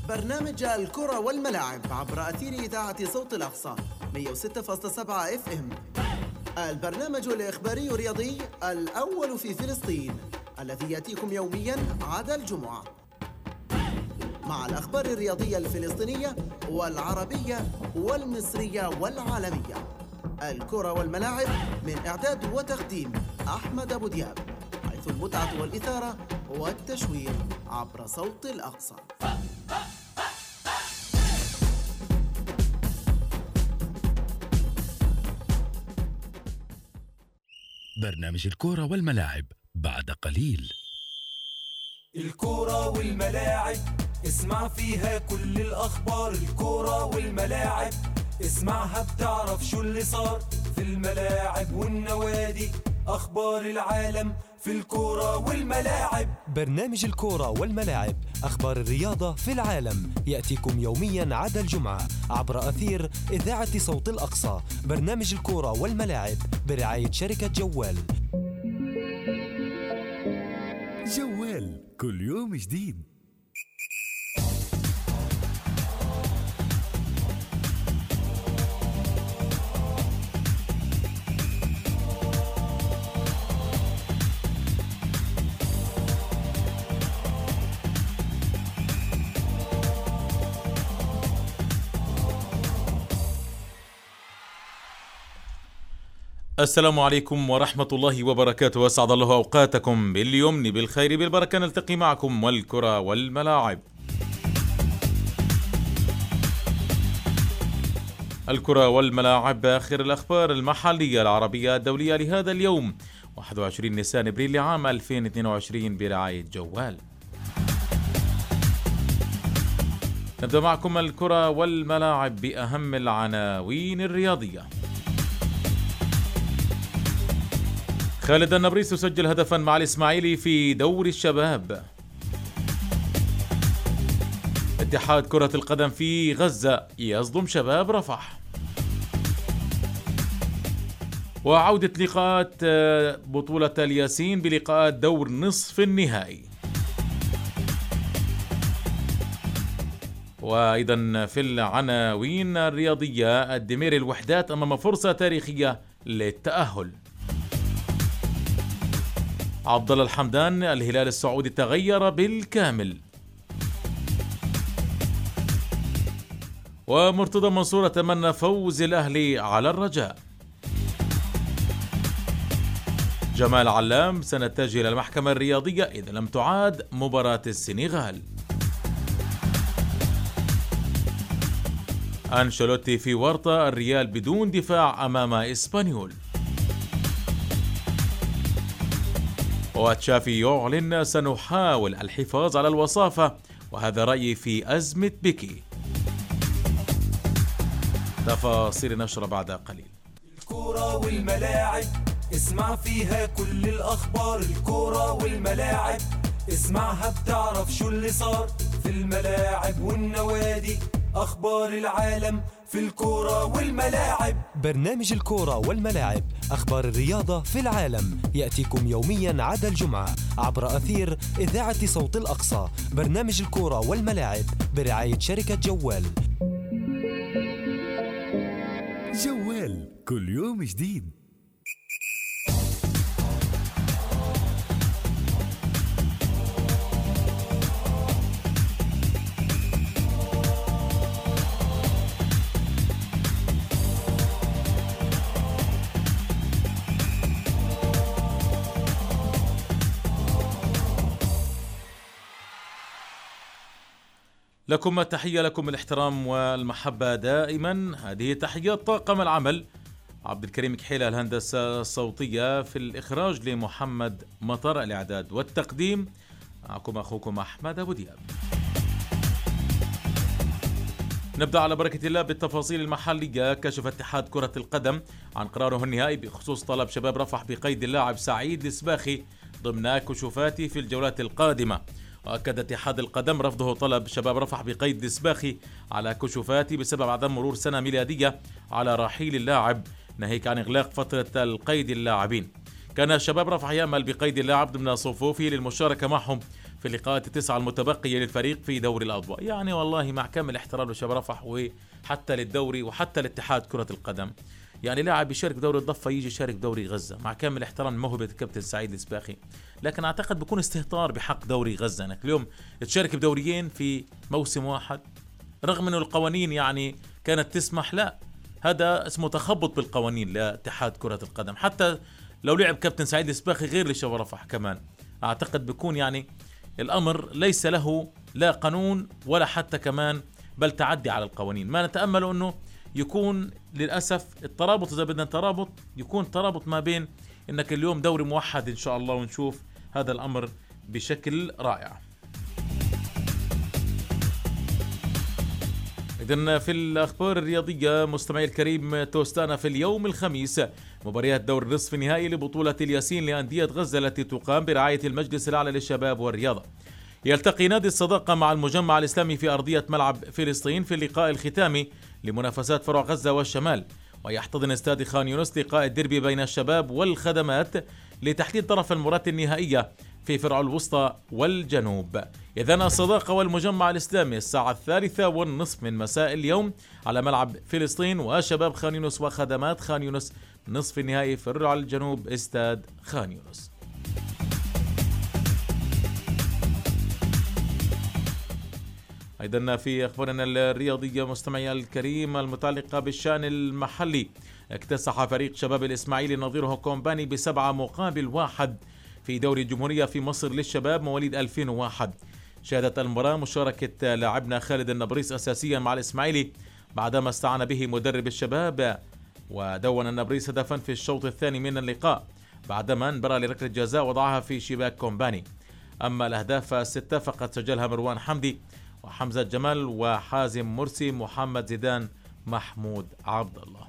برنامج الكرة والملاعب عبر أثير إذاعة صوت الأقصى 106.7 FM. البرنامج الإخباري الرياضي الأول في فلسطين الذي يأتيكم يوميا عدا الجمعة مع الأخبار الرياضية الفلسطينية والعربية والمصرية والعالمية. الكرة والملاعب من إعداد وتقديم أحمد أبو دياب، حيث المتعة والإثارة والتشويق عبر صوت الأقصى. برنامج الكرة والملاعب بعد قليل. الكرة والملاعب اسمع فيها كل الأخبار. الكرة والملاعب اسمعها بتعرف شو اللي صار في الملاعب والنوادي، أخبار العالم في الكرة والملاعب. برنامج الكرة والملاعب أخبار الرياضة في العالم يأتيكم يوميا عدا الجمعة عبر أثير إذاعة صوت الأقصى. برنامج الكرة والملاعب برعاية شركة جوال. جوال كل يوم جديد. السلام عليكم ورحمة الله وبركاته، وأسعد الله أوقاتكم باليمن بالخير بالبركة. نلتقي معكم والكرة والملاعب. الكرة والملاعب آخر الأخبار المحلية العربية الدولية لهذا اليوم 21 نيسان ابريل لعام 2022 برعاية جوال. نبدأ معكم الكرة والملاعب بأهم العناوين الرياضية. خالد النبريس يسجل هدفا مع الإسماعيلي في دوري الشباب. اتحاد كرة القدم في غزة يصدم شباب رفح. وعودة لقاءات بطولة الياسين بلقاءات دور نصف النهائي. وأيضا في العناوين الرياضية الدمير الوحدات أمام فرصة تاريخية للتأهل. عبد الله الحمدان الهلال السعودي تغير بالكامل. ومرتضى منصور تمنى فوز الأهلي على الرجاء. جمال علام سنتجه إلى المحكمة الرياضية إذا لم تعاد مباراة السنغال. أنشيلوتي في ورطة، الريال بدون دفاع أمام إسبانيول. وتشافي يعلن سنحاول الحفاظ على الوصافة وهذا رأيي في أزمة بيكي. تفاصيل نشرة بعد قليل. الكرة والملاعب اسمع فيها كل الأخبار. الكرة والملاعب اسمعها بتعرف شو اللي صار في الملاعب والنوادي، أخبار العالم في الكرة والملاعب. برنامج الكرة والملاعب أخبار الرياضة في العالم يأتيكم يوميا عدا الجمعة عبر أثير إذاعة صوت الأقصى. برنامج الكرة والملاعب برعاية شركة جوال. جوال كل يوم جديد. لكم التحية، لكم الاحترام والمحبة دائما. هذه تحيات طاقم العمل: عبد الكريم كحيلة الهندسة الصوتية، في الإخراج لمحمد مطر، الإعداد والتقديم معكم أخوكم أحمد أبو دياب. نبدأ على بركة الله بالتفاصيل المحلية. كشف اتحاد كرة القدم عن قراره النهائي بخصوص طلب شباب رفح بقيد اللاعب سعيد السباخي ضمن كشوفاته في الجولات القادمة. وأكد اتحاد القدم رفضه طلب شباب رفح بقيد السباخي على كشوفاته بسبب عدم مرور سنة ميلادية على رحيل اللاعب، ناهيك عن إغلاق فترة القيد اللاعبين. كان شباب رفح يأمل بقيد اللاعب ضمن صفوفه للمشاركة معهم في في اللقاءات التسعة المتبقية للفريق في دوري الأضواء. يعني والله مع كامل احترام لشباب رفح وحتى للدوري وحتى لاتحاد كرة القدم، يعني لاعب يشارك دوري الضفة يجي يشارك دوري غزة، مع كامل احترام موهبة الكابتن سعيد السباخي، لكن أعتقد بكون استهتار بحق دوري غزة أنك اليوم تشارك بدوريين في موسم واحد، رغم أنه القوانين يعني كانت تسمح. لا، هذا اسمه تخبط بالقوانين لاتحاد كرة القدم. حتى لو لعب كابتن سعيد السباخي غير لشباب رفح كمان، أعتقد بيكون يعني الأمر ليس له لا قانون ولا حتى كمان بل تعدي على القوانين. ما نتأمل أنه يكون للأسف الترابط، إذا بدنا ترابط يكون ترابط ما بين أنك اليوم دوري موحد إن شاء الله، ونشوف هذا الأمر بشكل رائع. إذن في الأخبار الرياضية مستمعي الكريم، توستانا في اليوم الخميس مباريات دور النصف النهائي لبطولة الياسين لأندية غزة التي تقام برعاية المجلس الأعلى للشباب والرياضة. يلتقي نادي الصداقة مع المجمع الإسلامي في أرضية ملعب فلسطين في اللقاء الختامي لمنافسات فروع غزة والشمال، ويحتضن استاد خان يونس لقاء الديربي بين الشباب والخدمات لتحديد طرف المباراة النهائية في فرع الوسطى والجنوب. إذن الصداقة والمجمع الإسلامي الساعة 3:30 من مساء اليوم على ملعب فلسطين، وشباب خان يونس وخدمات خان يونس نصف النهائي فرع الجنوب استاد خان يونس. أيضا في أخبارنا الرياضية مستمعي الكريم المتعلقة بالشأن المحلي، اكتسح فريق شباب الإسماعيلي نظيره كومباني ب7-1 في دوري الجمهورية في مصر للشباب مواليد 2001. شهدت المباراة مشاركة لاعبنا خالد النبريس أساسيا مع الإسماعيلي بعدما استعان به مدرب الشباب، ودون النبريس هدفا في الشوط الثاني من اللقاء بعدما انبرى لركلة جزاء وضعها في شباك كومباني. أما الأهداف الستة فقد سجلها مروان حمدي وحمزة جمال وحازم مرسي محمد زيدان محمود عبد الله.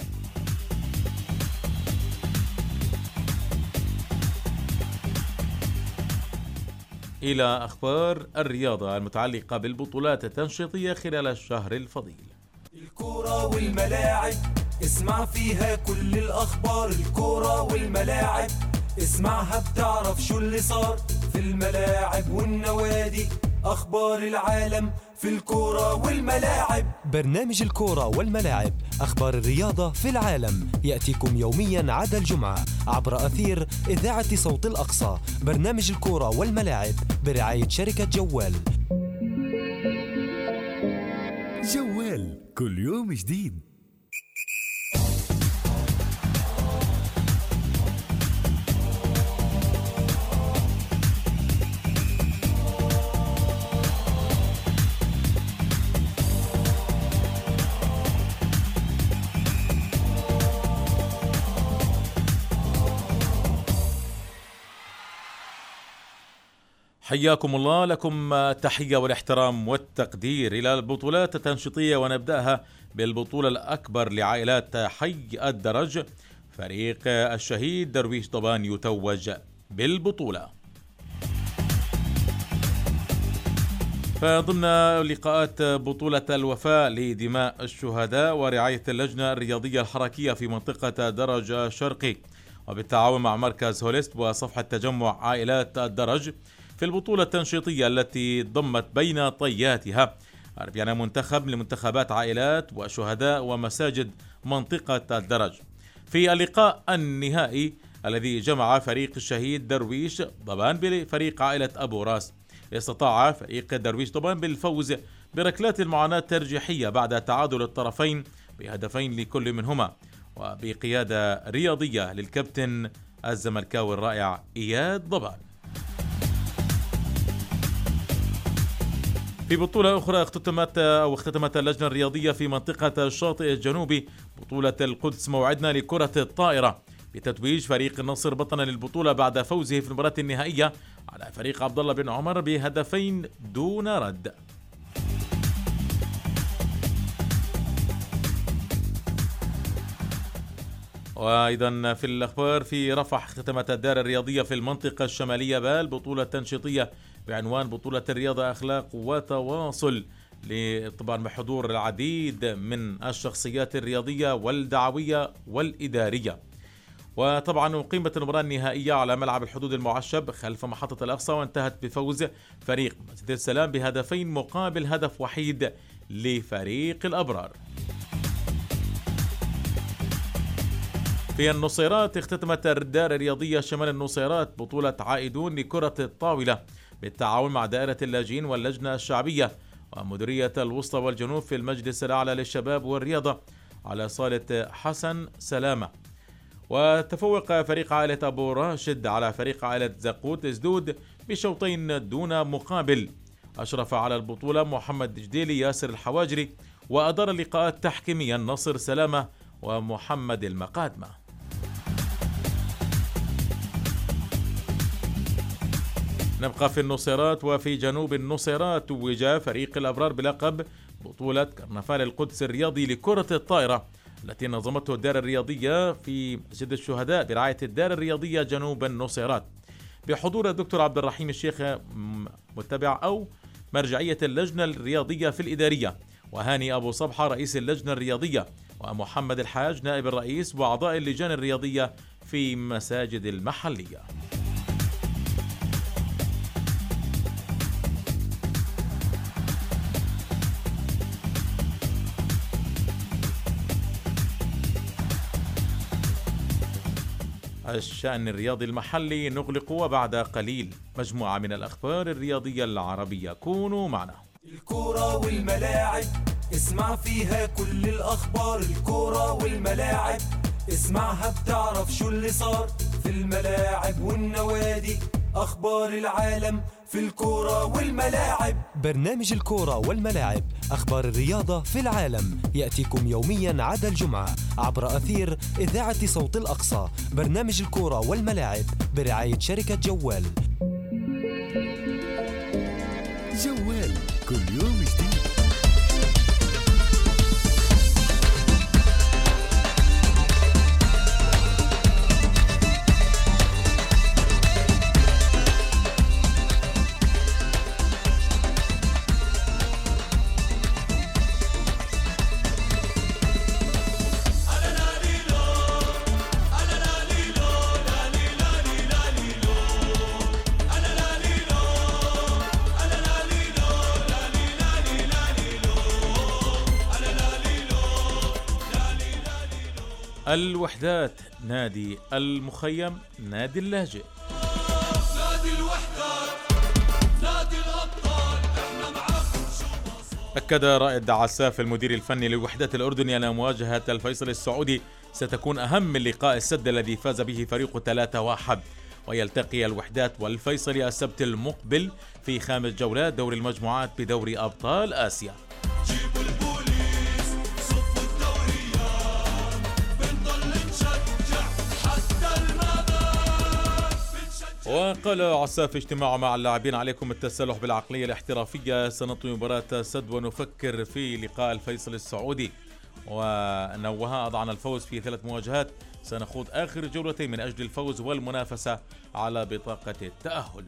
إلى أخبار الرياضة المتعلقة بالبطولات التنشيطية خلال الشهر الفضيل. الكرة والملاعب اسمع فيها كل الأخبار، الكرة والملاعب اسمعها بتعرف شو اللي صار في الملاعب والنوادي، أخبار العالم في الكرة والملاعب. برنامج الكرة والملاعب، أخبار الرياضة في العالم، يأتيكم يوميا عدا الجمعة عبر أثير إذاعة صوت الأقصى. برنامج الكرة والملاعب برعاية شركة جوال. جوال كل يوم جديد. حياكم الله، لكم التحية والاحترام والتقدير إلى البطولات التنشيطية، ونبدأها بالبطولة الأكبر لعائلات حي الدرج. فريق الشهيد درويش طبان يتوج بالبطولة. فضمن لقاءات بطولة الوفاء لدماء الشهداء ورعاية اللجنة الرياضية الحركية في منطقة درج الشرقي وبالتعاون مع مركز هوليست وصفحة تجمع عائلات الدرج، في البطولة التنشيطية التي ضمت بين طياتها 40 منتخب لمنتخبات عائلات وشهداء ومساجد منطقة الدرج. في اللقاء النهائي الذي جمع فريق الشهيد درويش طبان بفريق عائلة أبو راس، استطاع فريق درويش طبان بالفوز بركلات المعاناة الترجيحية بعد تعادل الطرفين بهدفين لكل منهما، وبقيادة رياضية للكابتن الزملكاوي الرائع إياد ضبان. في بطولة أخرى اختتمت اللجنة الرياضية في منطقة الشاطئ الجنوبي بطولة القدس موعدنا لكرة الطائرة بتتويج فريق النصر بطلا للبطولة بعد فوزه في المباراة النهائية على فريق عبد الله بن عمر بهدفين دون رد. وأيضا في الأخبار في رفح اختتمت الدار الرياضية في المنطقة الشمالية بالبطولة التنشيطية بعنوان بطولة الرياضة أخلاق وتواصل، طبعا بحضور العديد من الشخصيات الرياضية والدعوية والإدارية. وطبعا أقيمت المباراة النهائية على ملعب الحدود المعشب خلف محطة الأقصى، وانتهت بفوز فريق مسجد السلام بهدفين مقابل هدف وحيد لفريق الأبرار. في النصيرات اختتمت الدار الرياضية شمال النصيرات بطولة عائدون لكرة الطاولة بالتعاون مع دائرة اللاجئين واللجنة الشعبية ومديرية الوسطى والجنوب في المجلس الأعلى للشباب والرياضة على صالة حسن سلامة. وتفوق فريق عائلة أبو راشد على فريق عائلة زقوت زدود بشوطين دون مقابل. أشرف على البطولة محمد جديلي ياسر الحواجري، وأدار اللقاءات تحكيميا نصر سلامة ومحمد المقادمة. نبقى في النصيرات، وفي جنوب النصيرات توج فريق الأبرار بلقب بطولة كرنفال القدس الرياضي لكرة الطائرة التي نظمته الدار الرياضية في مسجد الشهداء برعاية الدار الرياضية جنوب النصيرات بحضور الدكتور عبد الرحيم الشيخ متبع أو مرجعية اللجنة الرياضية في الإدارية، وهاني أبو صبحة رئيس اللجنة الرياضية، ومحمد الحاج نائب الرئيس، وأعضاء اللجان الرياضية في مساجد المحلية. الشأن الرياضي المحلي نغلق، وبعد قليل مجموعة من الأخبار الرياضية العربية. كونوا معنا. الكورة والملاعب اسمع فيها كل الأخبار، الكورة والملاعب اسمعها بتعرف شو اللي صار في الملاعب والنوادي، أخبار العالم في الكورة والملاعب. برنامج الكورة والملاعب، أخبار الرياضة في العالم، يأتيكم يوميا عدا الجمعة عبر أثير إذاعة صوت الأقصى. برنامج الكورة والملاعب برعاية شركة جوال. جوال كل يوم جديد. الوحدات نادي المخيم نادي اللاجئ. نادي الوحدات نادي الأبطال احنا معاكم. أكد رائد عساف المدير الفني للوحدات الأردني أن مواجهة الفيصل السعودي ستكون أهم من لقاء السد الذي فاز به فريق 3-1، ويلتقي الوحدات والفيصل السبت المقبل في 5 جولات دور المجموعات بدوري أبطال آسيا. وقال عساف اجتماع مع اللاعبين: عليكم التسلح بالعقلية الاحترافية، سنطوي مباراة سد ونفكر في لقاء الفيصل السعودي. ونوه: أضعنا الفوز في 3 مواجهات، سنخوض آخر جولتين من أجل الفوز والمنافسة على بطاقة التأهل.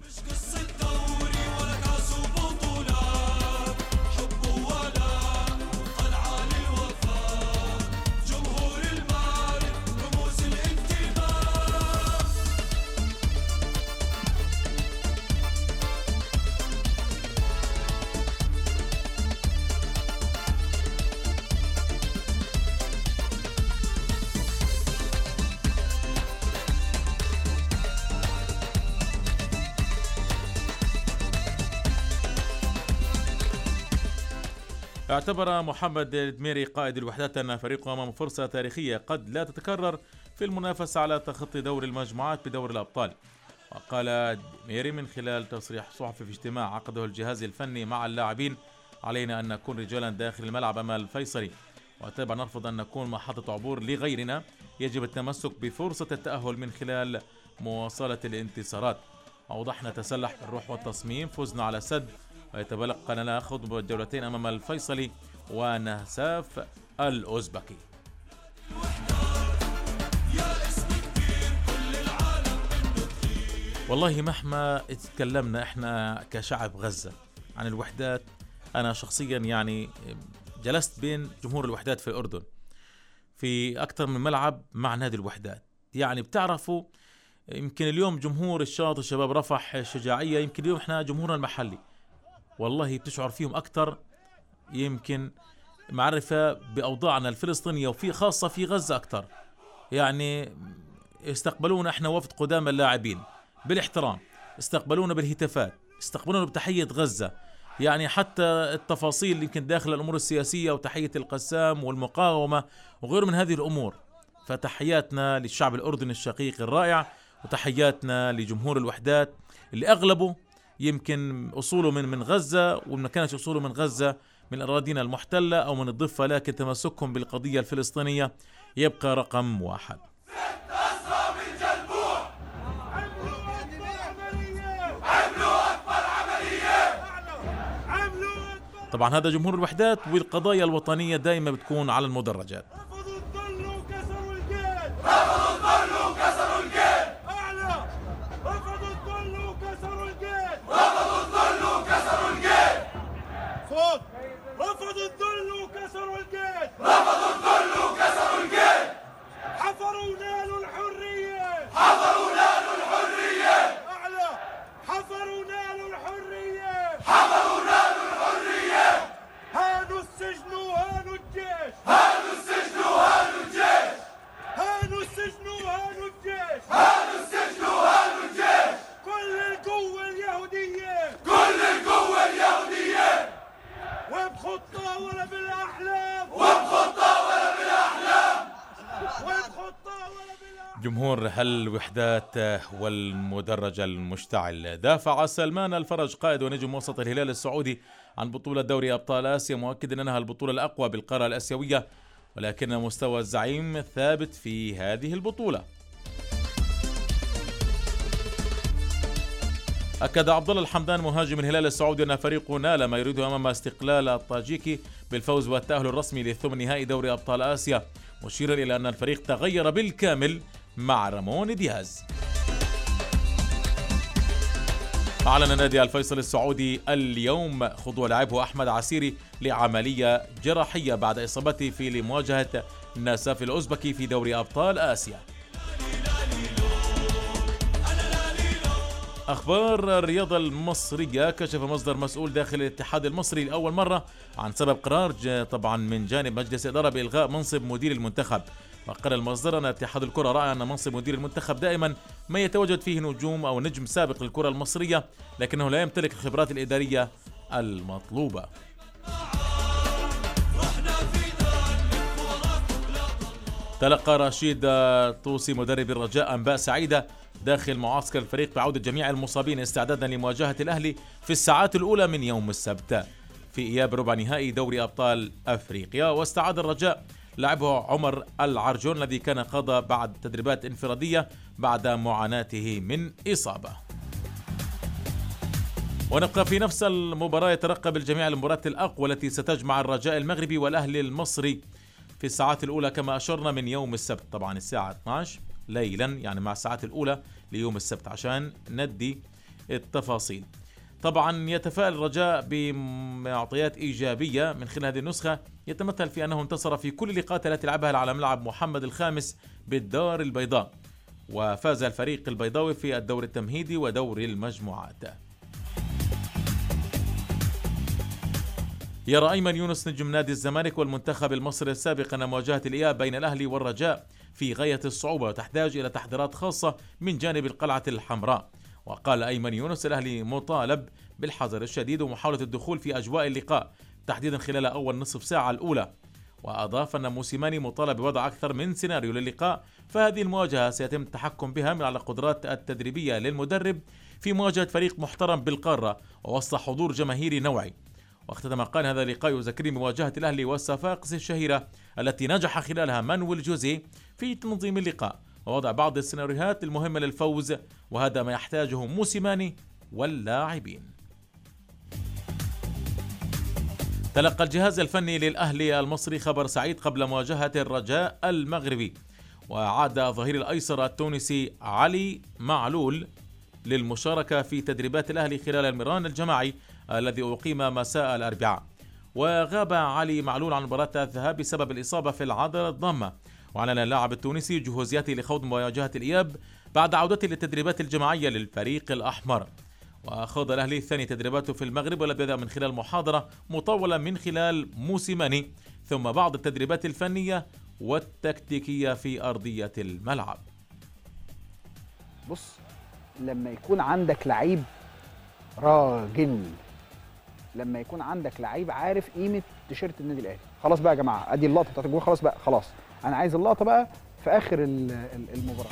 اعتبر محمد الدميري قائد الوحدات أن فريقه أمام فرصة تاريخية قد لا تتكرر في المنافسة على تخطي دور المجموعات بدور الأبطال. وقال الدميري من خلال تصريح صحفي في اجتماع عقده الجهاز الفني مع اللاعبين: علينا أن نكون رجالا داخل الملعب أمام الفيصلي، وتبع نرفض أن نكون محطة عبور لغيرنا، يجب التمسك بفرصة التأهل من خلال مواصلة الانتصارات. أوضحنا: تسلح بالروح والتصميم، فزنا على سد، ويتبقى لنا خضب الجولتين أمام الفيصلي ونهساف الأوزبكي. والله مهما اتكلمنا احنا كشعب غزة عن الوحدات، أنا شخصيا يعني جلست بين جمهور الوحدات في الأردن في أكثر من ملعب مع نادي الوحدات، يعني بتعرفوا يمكن اليوم جمهور الشاطئ شباب رفح الشجاعية، يمكن اليوم احنا جمهورنا المحلي والله بتشعر فيهم أكتر، يمكن معرفة بأوضاعنا الفلسطينية وفي خاصة في غزة أكتر. يعني استقبلونا احنا وفد قدام اللاعبين بالاحترام، استقبلونا بالهتافات، استقبلونا بتحية غزة، يعني حتى التفاصيل يمكن داخل الأمور السياسية وتحية القسام والمقاومة وغيره من هذه الأمور. فتحياتنا للشعب الأردني الشقيق الرائع، وتحياتنا لجمهور الوحدات اللي أغلبه يمكن أصوله من غزة، وما كانش أصوله من غزة من الأراضين المحتلة أو من الضفة، لكن تمسكهم بالقضية الفلسطينية يبقى رقم واحد. طبعا هذا جمهور الوحدات، والقضايا الوطنية دائما بتكون على المدرجات. رفضوا الذل وكسروا الجيش، رفضوا الذل وكسروا الجيش، حفروا نالوا الحرية، حفروا نالوا الحرية، أعلى حفروا نالوا الحرية، حفروا نالوا الحرية، هانوا السجن وهانوا الجيش، هانوا السجن وهانوا الجيش، هانوا السجن وهانوا الجيش، هانوا السجن وهانوا الجيش، كل القوة اليهودية، كل القوة اليهودية، وبخطة ولا بالأحلام، وبخطة ولا بالأحلام، وبخطة ولا بالأحلام. جمهور الوحدات والمدرج المشتعل. دافع سلمان الفرج قائد ونجم وسط الهلال السعودي عن بطولة دوري أبطال آسيا، مؤكدا أنها البطولة الأقوى بالقارة الآسيوية، ولكن مستوى الزعيم ثابت في هذه البطولة. أكد عبد الله الحمدان مهاجم الهلال السعودي أن فريقه نال ما يريده أمام استقلال الطاجيكي بالفوز والتأهل الرسمي للثمن نهائي دوري أبطال آسيا، مشيرا إلى أن الفريق تغير بالكامل مع رامون دياز. أعلن نادي الفيصل السعودي اليوم خضوع لاعبه أحمد عسيري لعملية جراحية بعد إصابته في لمواجهة ناساف الأوزبكي في دوري أبطال آسيا. أخبار الرياضة المصرية. كشف مصدر مسؤول داخل الاتحاد المصري لأول مرة عن سبب قرار طبعا من جانب مجلس إدارة بإلغاء منصب مدير المنتخب. وقال المصدر أن اتحاد الكرة رأى أن منصب مدير المنتخب دائما ما يتواجد فيه نجوم أو نجم سابق للكرة المصرية، لكنه لا يمتلك الخبرات الإدارية المطلوبة. تلقى رشيد طوسي مدرب الرجاء أنباء سعيدة داخل معسكر الفريق بعودة جميع المصابين استعدادا لمواجهة الأهلي في الساعات الأولى من يوم السبت في إياب ربع نهائي دوري أبطال أفريقيا. واستعاد الرجاء لاعبه عمر العرجون الذي كان خاض بعد تدريبات انفرادية بعد معاناته من إصابة. ونبقى في نفس المباراة. يترقب الجميع المباراة الأقوى التي ستجمع الرجاء المغربي والأهلي المصري في الساعات الأولى كما أشرنا من يوم السبت، طبعا الساعة 12 ليلا، يعني مع الساعات الأولى ليوم السبت عشان ندي التفاصيل. طبعا يتفائل الرجاء بمعطيات إيجابية من خلال هذه النسخة، يتمثل في أنه انتصر في كل اللقاءات التي لعبها على ملعب محمد الخامس بالدار البيضاء، وفاز الفريق البيضاوي في الدور التمهيدي ودور المجموعات. يرى أيمن يونس نجم نادي الزمالك والمنتخب المصري السابق أن مواجهة الإياب بين الأهلي والرجاء في غاية الصعوبة وتحتاج إلى تحضيرات خاصة من جانب القلعة الحمراء. وقال أيمن يونس الأهلي مطالب بالحذر الشديد ومحاولة الدخول في أجواء اللقاء تحديدا خلال أول نصف ساعة الأولى. وأضاف أن موسيماني مطالب بوضع أكثر من سيناريو للقاء، فهذه المواجهة سيتم التحكم بها من على القدرات التدريبية للمدرب في مواجهة فريق محترم بالقارة ووسط حضور جماهيري نوعي. واختتم قال هذا اللقاء يذكرني بمواجهة الأهلي والصفاقس الشهيرة التي نجح خلالها مانويل جوزيه في تنظيم اللقاء ووضع بعض السيناريوهات المهمة للفوز، وهذا ما يحتاجه موسيماني واللاعبين. تلقى الجهاز الفني للأهلي المصري خبر سعيد قبل مواجهة الرجاء المغربي، وعاد الظهير الأيسر التونسي علي معلول للمشاركة في تدريبات الأهلي خلال المران الجماعي الذي أقيم مساء الأربعاء. وغاب علي معلول عن مباراة الذهاب بسبب الإصابة في العضلة الضامة، وأعلن اللاعب التونسي جهوزيته لخوض مواجهة الإياب بعد عودته للتدريبات الجماعية للفريق الأحمر. وخاض الأهلي ثاني تدريباته في المغرب، والذي بدأ من خلال محاضرة مطولة من خلال موسيماني، ثم بعض التدريبات الفنية والتكتيكية في أرضية الملعب. بص، لما يكون عندك لعيب راجل، لما يكون عندك لعيب عارف قيمة تيشيرت النادي الأهلي، خلاص بقى يا جماعة، ادي اللقطة بتاعت الجول، خلاص بقى، خلاص أنا عايز اللقطة بقى في آخر المباراة.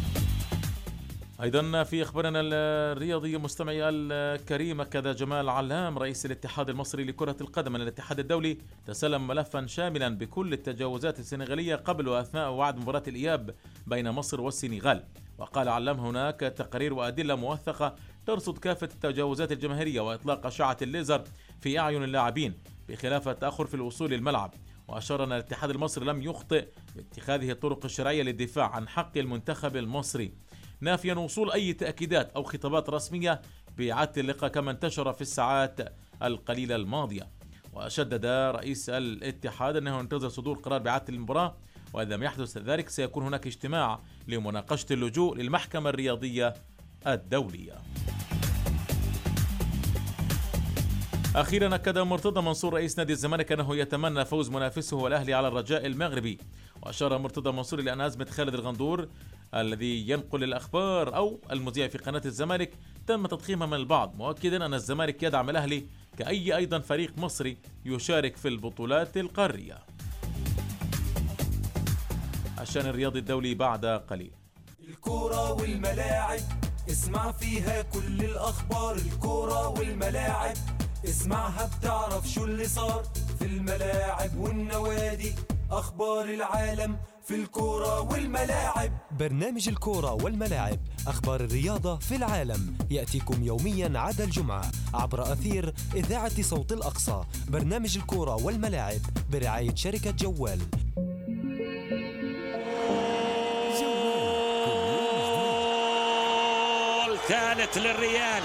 أيضا في أخبارنا الرياضية مستمعي الكريم، أكد جمال علام رئيس الاتحاد المصري لكرة القدم أن الاتحاد الدولي تسلم ملفا شاملا بكل التجاوزات السنغالية قبل وأثناء وعد مباراة الإياب بين مصر والسنغال. وقال علام هناك تقارير وأدلة موثقة ترصد كافة التجاوزات الجماهيرية وإطلاق أشعة الليزر في أعين اللاعبين بخلاف التأخر في الوصول للملعب. وأشار أن الاتحاد المصري لم يخطئ باتخاذه الطرق الشرعية للدفاع عن حق المنتخب المصري، نافيا وصول أي تأكيدات أو خطابات رسمية بإعادة اللقاء كما انتشر في الساعات القليلة الماضية. وشدد رئيس الاتحاد أنه ينتظر صدور قرار بإعادة المباراة، وإذا لم يحدث ذلك سيكون هناك اجتماع لمناقشة اللجوء للمحكمة الرياضية الدولية. أخيرا أكد مرتضى منصور رئيس نادي الزمالك أنه يتمنى فوز منافسه والأهلي على الرجاء المغربي. وأشار مرتضى منصور إلى أن أزمة خالد الغندور الذي ينقل الأخبار أو المذيع في قناة الزمالك تم تضخيمها من البعض، مؤكدا أن الزمالك يدعم الأهلي كأي أيضا فريق مصري يشارك في البطولات القارية. الشأن الرياضي الدولي بعد قليل. الكرة والملاعب اسمع فيها كل الأخبار، الكرة والملاعب اسمعها بتعرف شو اللي صار في الملاعب والنوادي، أخبار العالم في الكرة والملاعب. برنامج الكرة والملاعب، أخبار الرياضة في العالم، يأتيكم يوميا عدا الجمعة عبر أثير إذاعة صوت الأقصى. برنامج الكرة والملاعب برعاية شركة جوال. ثالث للريال،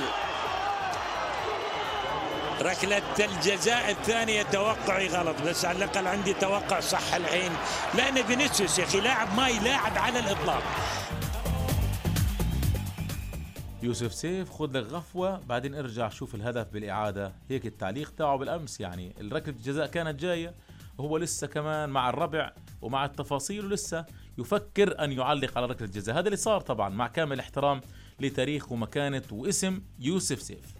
ركلة الجزاء الثانية توقعي غلط، بس على الأقل عندي توقع صح الحين، لأن فينيسيوس يا أخي لاعب ما يلاعب على الإطلاق. يوسف سيف خذ لك غفوة بعدين ارجع شوف الهدف بالإعادة، هيك التعليق تاعه بالأمس. يعني ركلة الجزاء كانت جاية وهو لسه كمان مع الربع ومع التفاصيل ولسه يفكر أن يعلق على ركلة الجزاء. هذا اللي صار طبعا، مع كامل احترام لتاريخ ومكانة واسم يوسف سيف.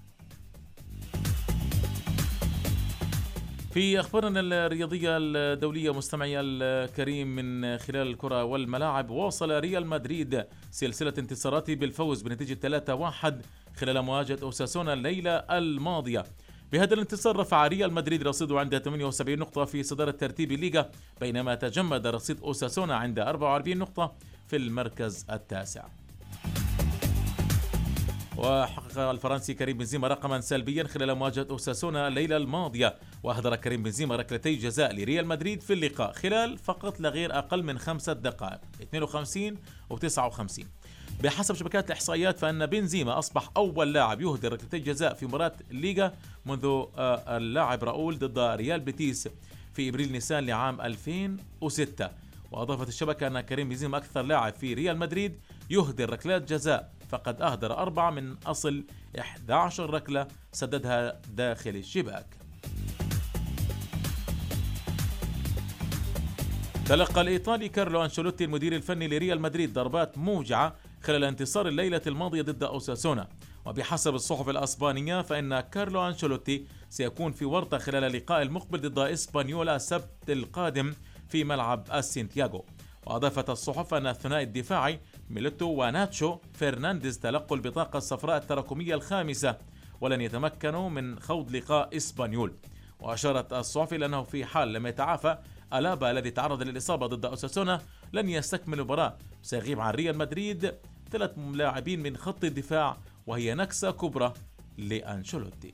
في أخبارنا الرياضية الدولية مستمعي الكريم، من خلال الكرة والملاعب، واصل ريال مدريد سلسلة انتصاراته بالفوز بنتيجة 3-1 خلال مواجهة أوساسونا الليلة الماضية. بهذا الانتصار رفع ريال مدريد رصيده عند 78 نقطة في صدارة ترتيب الليغا، بينما تجمد رصيد أوساسونا عند 44 نقطة في المركز التاسع. وحقق الفرنسي كريم بنزيما رقما سلبيا خلال مواجهة أوساسونا الليلة الماضية، وأهدر كريم بنزيما ركلتي جزاء لريال مدريد في اللقاء خلال فقط لا غير أقل من 5 دقائق، 52 و59. بحسب شبكات الإحصائيات فإن بنزيما أصبح أول لاعب يهدر ركلتي جزاء في مباراة الليغا منذ اللاعب راؤول ضد ريال بيتيس في إبريل نيسان لعام 2006. وأضافت الشبكة أن كريم بنزيما أكثر لاعب في ريال مدريد يهدر ركلات جزاء، فقد أهدر 4 من أصل 11 ركلة سددها داخل الشباك. تلقى الإيطالي كارلو أنشيلوتي المدير الفني لريال مدريد ضربات موجعة خلال انتصار الليلة الماضية ضد أوساسونا. وبحسب الصحف الأسبانية فإن كارلو أنشيلوتي سيكون في ورطة خلال اللقاء المقبل ضد إسبانيولا السبت القادم في ملعب السانتياغو. وأضافت الصحف أن الثنائي الدفاعي ميليتو وناتشو فرنانديز تلقوا البطاقة الصفراء التراكمية الخامسة ولن يتمكنوا من خوض لقاء إسبانيول. وأشارت الصحف إلى أنه في حال لم يتعافى ألابا الذي تعرض للإصابة ضد أوساسونا لن يستكمل المباراة، سيغيب عن ريال مدريد 3 لاعبين من خط الدفاع، وهي نكسة كبرى لأنشيلوتي.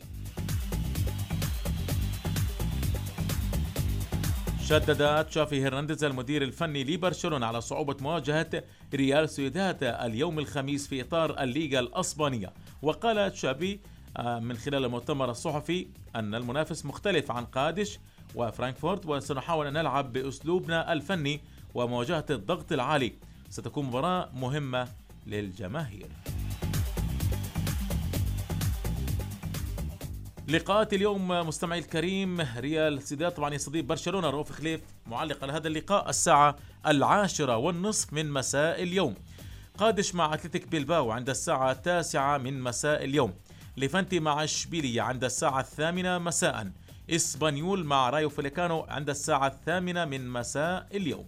شدد تشافي هرنانديز المدير الفني لبرشلونة على صعوبة مواجهة ريال سويداد اليوم الخميس في إطار الليغا الأسبانية. وقال تشافي من خلال المؤتمر الصحفي أن المنافس مختلف عن قادش وفرانكفورت، وسنحاول أن نلعب بأسلوبنا الفني ومواجهة الضغط العالي. ستكون مباراة مهمة للجماهير. لقاءات اليوم مستمعي الكريم: ريال سيداد طبعا يستضيف برشلونة. رؤوف خليف معلق على هذا اللقاء الساعة 10:30 من مساء اليوم. قادش مع أتلتيك بيلباو عند الساعة 9 من مساء اليوم. ليفانتي مع إشبيلية عند الساعة 8 مساء. إسبانيول مع رايو فاليكانو عند الساعة 8 من مساء اليوم.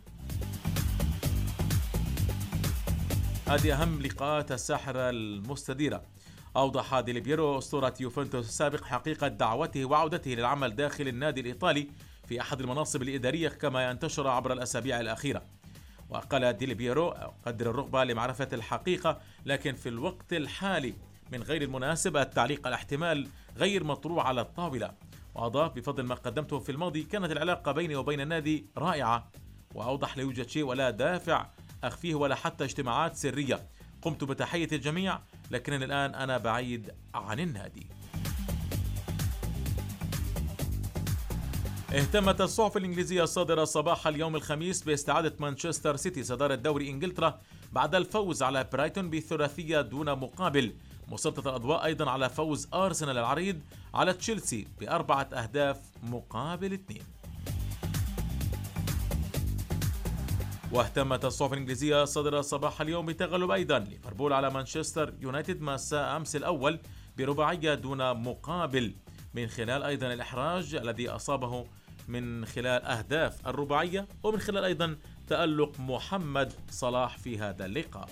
هذه أهم لقاءات الساحرة المستديرة. أوضح ديل بييرو أسطورة يوفنتوس السابق حقيقة دعوته وعودته للعمل داخل النادي الإيطالي في أحد المناصب الإدارية كما ينتشر عبر الأسابيع الأخيرة. وقال ديل بييرو: أقدر الرغبة لمعرفة الحقيقة، لكن في الوقت الحالي من غير المناسب التعليق على احتمال غير مطروح على الطاولة. وأضاف: بفضل ما قدمته في الماضي كانت العلاقة بيني وبين النادي رائعة. وأوضح: لا يوجد شيء ولا دافع أخفيه ولا حتى اجتماعات سرية. قمت بتحية الجميع، لكنني الآن أنا بعيد عن النادي. اهتمت الصحف الإنجليزية الصادرة صباح اليوم الخميس باستعادة مانشستر سيتي صدارة دوري إنجلترا بعد الفوز على برايتون بثلاثية دون مقابل. مسلطة الأضواء أيضا على فوز أرسنال العريض على تشيلسي ب4 أهداف مقابل 2. واهتمت الصحف الإنجليزية الصادرة صباح اليوم بتغلب أيضا ليفربول على مانشستر يونايتد مساء أمس الأول برباعية دون مقابل، من خلال أيضا الإحراج الذي أصابه من خلال أهداف الرباعية، ومن خلال أيضا تألق محمد صلاح في هذا اللقاء.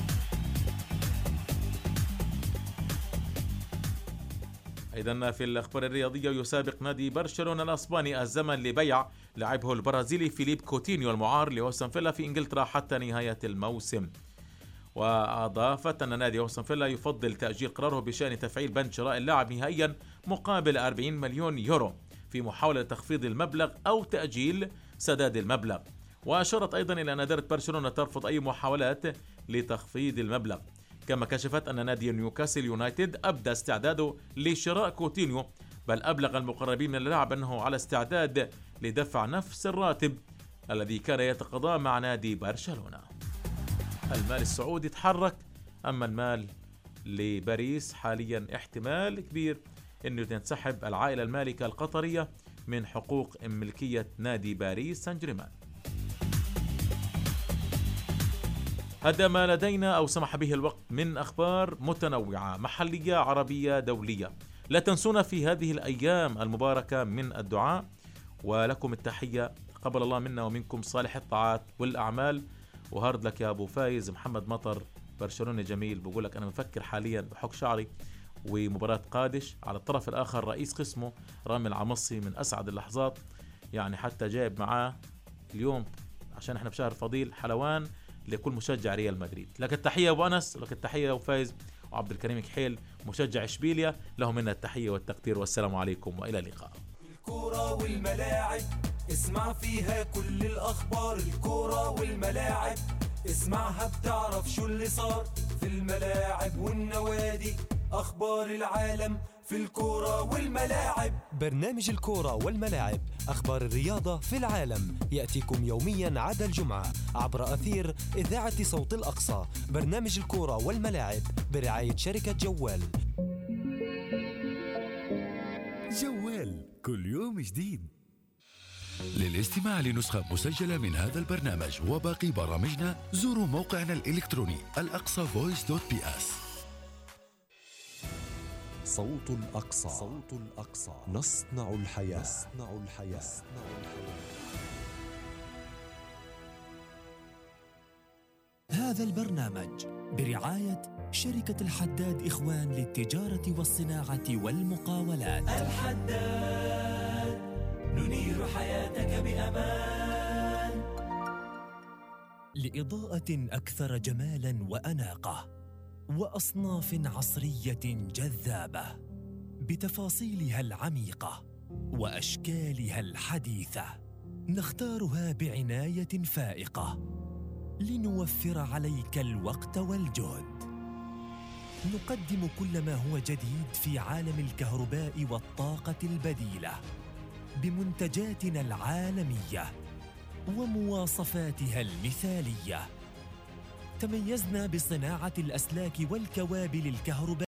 أيضا في الأخبار الرياضية: يسابق نادي برشلونة الأسباني الزمن لبيع لاعبه البرازيلي فيليب كوتينيو المعار لأستون فيلا في إنجلترا حتى نهاية الموسم. وأضافت أن نادي أستون فيلا يفضل تأجيل قراره بشأن تفعيل بند شراء اللاعب نهائيا مقابل 40 مليون يورو في محاولة تخفيض المبلغ أو تأجيل سداد المبلغ. وأشارت أيضا إلى أن إدارة برشلونة ترفض أي محاولات لتخفيض المبلغ. كما كشفت أن نادي نيوكاسل يونايتد أبدى استعداده لشراء كوتينيو، بل أبلغ المقربين من اللاعب أنه على استعداد لدفع نفس الراتب الذي كان يتقاضاه مع نادي برشلونة. المال السعودي تحرك، أما المال لباريس حاليا احتمال كبير أنه تنسحب العائلة المالكة القطرية من حقوق ملكية نادي باريس سان جيرمان. هذا ما لدينا أو سمح به الوقت من أخبار متنوعة محلية عربية دولية. لا تنسونا في هذه الأيام المباركة من الدعاء، ولكم التحية. قبل الله منا ومنكم صالح الطاعات والأعمال. وهارد لك يا أبو فايز. محمد مطر برشلونة جميل بقول لك أنا مفكر حاليا بحك شعري ومباراة قادش. على الطرف الآخر رئيس قسمه رامي العمصي من أسعد اللحظات، يعني حتى جايب معاه اليوم عشان احنا بشهر فضيل حلوان لكل مشجع ريال مدريد. لك التحية أبو أنس، لك التحية أبو فايز، وعبد الكريم كحيل مشجع إشبيليا، لهم منا التحية والتقدير والسلام عليكم وإلى اللقاء. الكرة والملاعب اسمع فيها كل الأخبار. الكرة والملاعب اسمعها بتعرف شو اللي صار في الملاعب والنوادي. أخبار العالم في الكرة والملاعب. برنامج الكرة والملاعب، أخبار الرياضة في العالم، يأتيكم يوميا عدا الجمعة عبر أثير إذاعة صوت الأقصى. برنامج الكرة والملاعب برعاية شركة جوال. جوال كل يوم جديد. للاستماع لنسخة مسجلة من هذا البرنامج وباقي برامجنا زوروا موقعنا الإلكتروني الأقصى.voice.bs. صوت الأقصى. صوت الأقصى. نصنع الحياة. نصنع الحياة. هذا البرنامج برعاية شركة الحداد إخوان للتجارة والصناعة والمقاولات. الحداد ننير حياتك بأمان. لإضاءة أكثر جمالاً وأناقة وأصناف عصرية جذابة بتفاصيلها العميقة وأشكالها الحديثة، نختارها بعناية فائقة لنوفر عليك الوقت والجهد. نقدم كل ما هو جديد في عالم الكهرباء والطاقة البديلة بمنتجاتنا العالمية ومواصفاتها المثالية. تميزنا بصناعة الأسلاك والكوابل الكهربائية